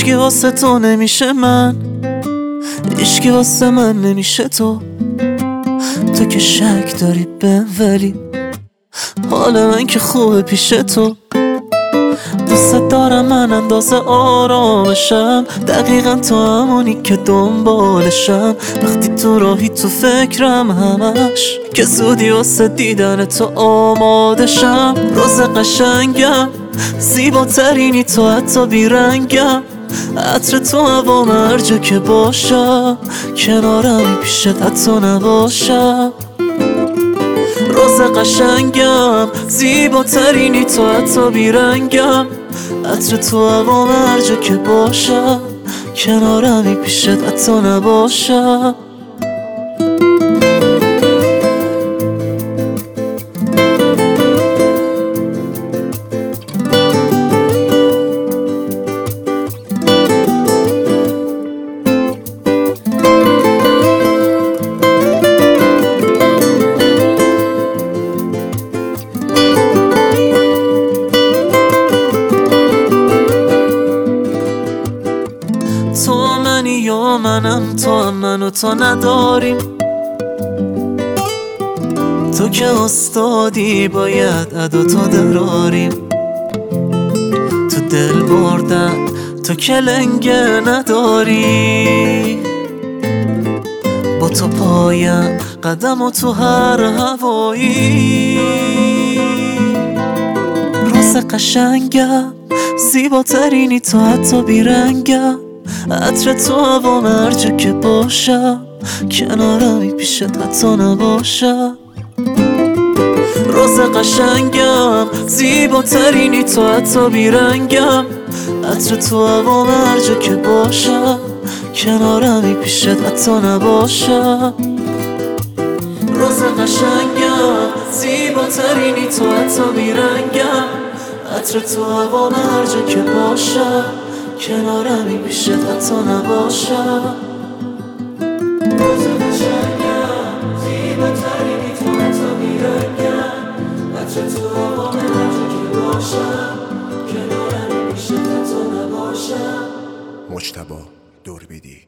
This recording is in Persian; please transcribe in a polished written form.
هیچکی واسه تو نمیشه من، هیچکی واسه من نمیشه تو که شک داری بهم، ولی حال من که خوبه پیش تو. دوست دارم من اندازه آرامشم، دقیقا تو همونی که دنبالشم. وقتی تو راهی تو فکرم همش، که زودی واسه دیدن تو آمادشم. روز قشنگم، زیباترینی تو حتی بیرنگم. عطر تو هوام هر جا که باشم، کنارمی پیشت حتی نباشم. روز قشنگم، زیباترینی تو حتی بیرنگم. عطر تو هوام هر جا که باشم، کنارمی پیشت حتی نباشم. تو منی یا منم، تو هم منو تا نداریم. تو که استادی باید ادا تو دراریم. تو دل بردن تو که لنگه نداری. با تو پایم قدم و تو هر هوایی. روز قشنگم، زیباترینی تو حتی بیرنگم. عطر تو هوام هر جا که باشم، کنارمی پیشت حتی نباشم. روز قشنگم، زیباترینی تو حتی بیرنگم. عطر تو هوام هر جا که باشم، کنارمی پیشت حتی نباشم. روز قشنگم، زیباترینی تو حتی بیرنگم. عطر تو هوام هر جا که باشم، کنارمی پیشت حتی نباشم. روز قشنگم، زیباترینی تو حتی بیرنگم. عطر تو هوام هر جا که باشم، کنارمی پیشت حتی نباشم. مجتبی دوربیدی.